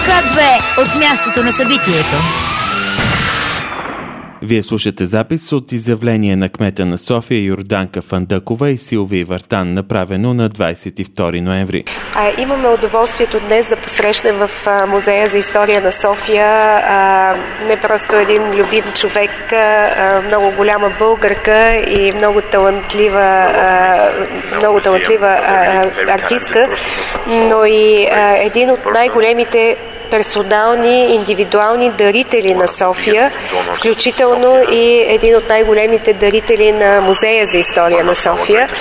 К2 от мястото на събитието. Вие слушате запис от изявление на кмета на София Йорданка Фандъкова и Силвия Вартан, направено на 22 ноември. Имаме удоволствието днес да посрещнем в Музея за история на София не просто един любим човек, много голяма българка и много талантлива артистка, но и един от най-големите персонални, индивидуални дарители на София, включително и един от най-големите дарители на Музея за история на София.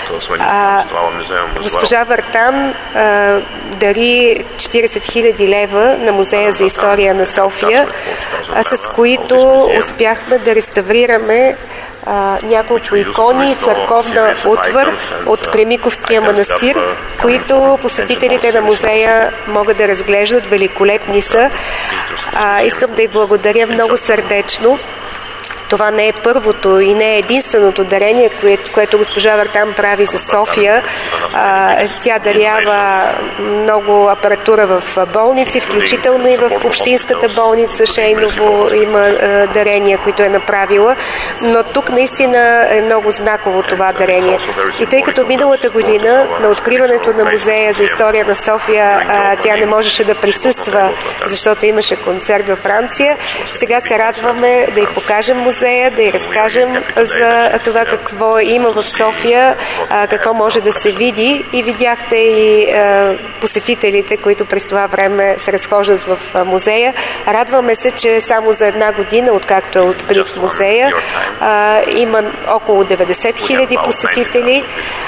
Госпожа Вартан дари 40 000 лева на Музея за история на София, с които успяхме да реставрираме няколко икони и църковна утвар от Кремиковския манастир, които посетителите на музея могат да разглеждат. Великолепни са. Искам да й благодаря много сърдечно. Това не е първото и не е единственото дарение, което госпожа Вартан прави за София. Тя дарява много апаратура в болници, включително и в общинската болница Шейново има дарения, които е направила. Но тук наистина е много знаково това дарение. И тъй като миналата година на откриването на Музея за история на София тя не можеше да присъства, защото имаше концерт във Франция, сега се радваме да й покажем музея, да й разкажем за това какво има в София, какво може да се види, и видяхте и посетителите, които през това време се разхождат в музея. Радваме се, че само за една година, откакто е открит музея, има около 90 000 посетители.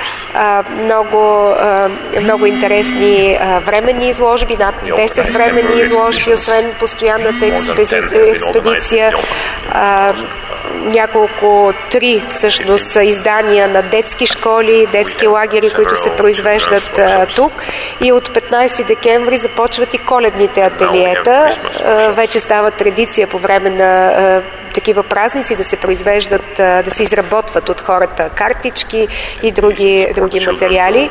Много интересни временни изложби, над 10 временни изложби, освен постоянната експедиция. Три всъщност издания на детски школи, детски лагери, които се произвеждат тук. И от 15 декември започват и коледните ателиета. Вече става традиция по време на такива празници да се произвеждат, да се изработват от хората картички и други материали.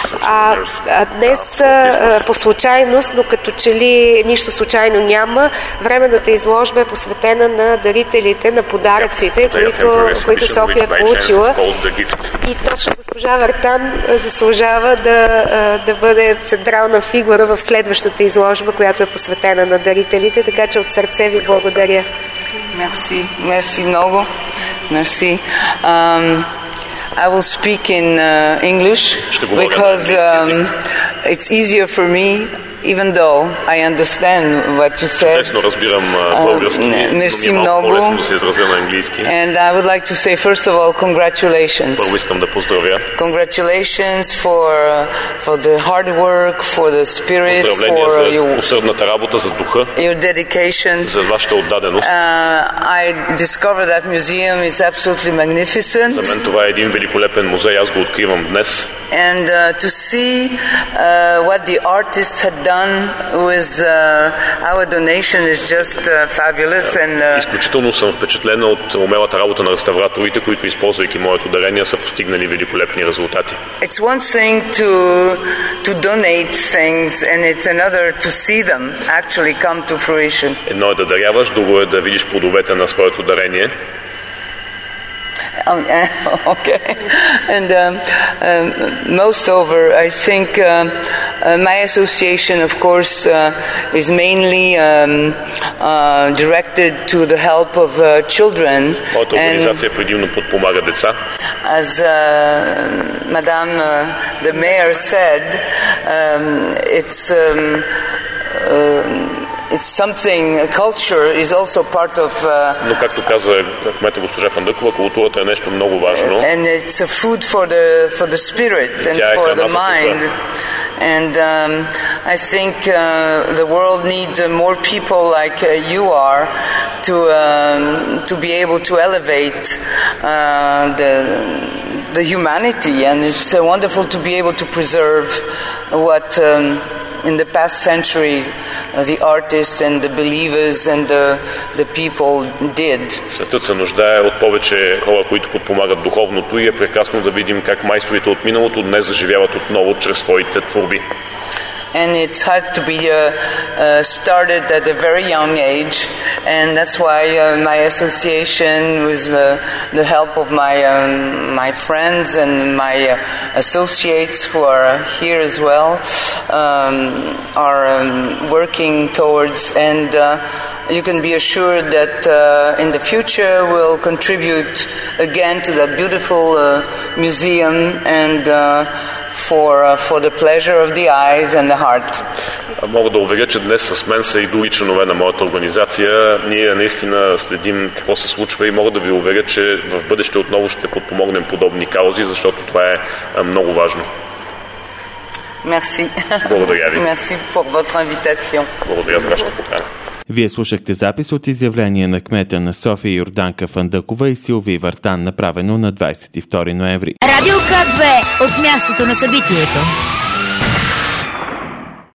Днес по случайност, но като че ли нищо случайно няма, временната изложба е посветена на дарителите, на подаръците, които София е получила. И точно госпожа Вартан заслужава да бъде централна фигура в следващата изложба, която е посветена на дарителите, така че от сърце ви благодаря. Merci много. Merci. I will speak in English because it's easier for me, even though I understand what you said. Чудесно разбирам български. Merci много. По-лесно да се изразя на английски. And I would like to say first of all congratulations. Първо искам да поздравя. Congratulations for the hard work, for the spirit, поздравления за усърдната работа, за духа. Your dedication. За вашата отдаденост. I discovered that museum is absolutely magnificent. За мен това е един великолепен музей, аз го откривам днес. And to see what the artists had done with our donation is just fabulous. And изключително съм впечатлена от умелата работа на реставраторите, които, използвайки моето дарение, са постигнали великолепни резултати. It's one thing to donate things, and it's another to see them actually come to fruition. Едно е да даряваш, друго е да видиш плодовете на своето дарение. Okay, and most over, I think my association, of course, is mainly directed to the help of children. Моята организация предимно подпомага деца. As Madame the Mayor said, it's something, culture is also part of... Но както каза кмета госпожа Фандъкова, културата е нещо много важно. And it's a food for the spirit and for the mind. And I think the world needs more people like you are to be able to elevate the humanity, and it's wonderful to be able to preserve what in the past centuries the artists and the believers and the people did. Светът се нуждае от повече хора, които подпомагат духовното, и е прекрасно да видим как майсторите от миналото днес заживяват отново чрез своите творби. and it had to be started at a very young age, and that's why my association, with the help of my friends and my associates who are here as well, are working towards, and you can be assured that in the future we'll contribute again to that beautiful museum and for the pleasure of the eyes and the heart. Мога да уверя, че днес с мен са и други членове на моята организация. Ние наистина следим какво се случва и мога да ви уверя, че в бъдеще отново ще подпомогнем подобни каузи, защото това е много важно. Merci. Благодаря ви. Merci pour votre invitation. Благодаря за вашата покана. Вие слушахте запис от изявление на кмета на София Йорданка Фандъкова и Силви Вартан, направено на 22 ноември. Радио К2 от мястото на събитието.